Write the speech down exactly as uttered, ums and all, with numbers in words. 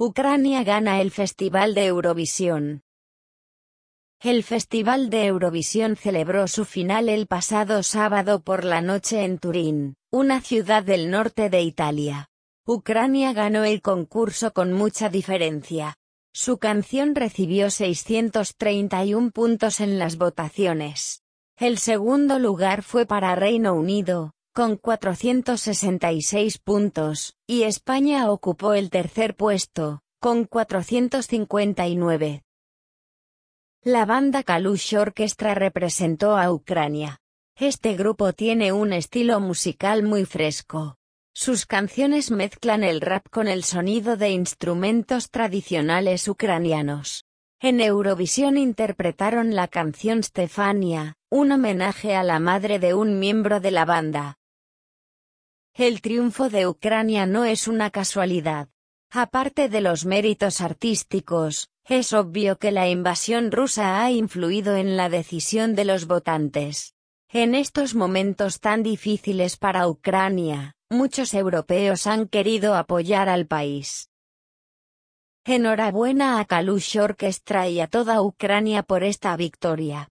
Ucrania gana el Festival de Eurovisión. El Festival de Eurovisión celebró su final el pasado sábado por la noche en Turín, una ciudad del norte de Italia. Ucrania ganó el concurso con mucha diferencia. Su canción recibió seiscientos treinta y uno puntos en las votaciones. El segundo lugar fue para Reino Unido, con cuatrocientos sesenta y seis puntos, y España ocupó el tercer puesto, con cuatrocientos cincuenta y nueve. La banda Kalush Orchestra representó a Ucrania. Este grupo tiene un estilo musical muy fresco. Sus canciones mezclan el rap con el sonido de instrumentos tradicionales ucranianos. En Eurovisión interpretaron la canción Stefania, un homenaje a la madre de un miembro de la banda. El triunfo de Ucrania no es una casualidad. Aparte de los méritos artísticos, es obvio que la invasión rusa ha influido en la decisión de los votantes. En estos momentos tan difíciles para Ucrania, muchos europeos han querido apoyar al país. Enhorabuena a Kalush Orchestra y a toda Ucrania por esta victoria.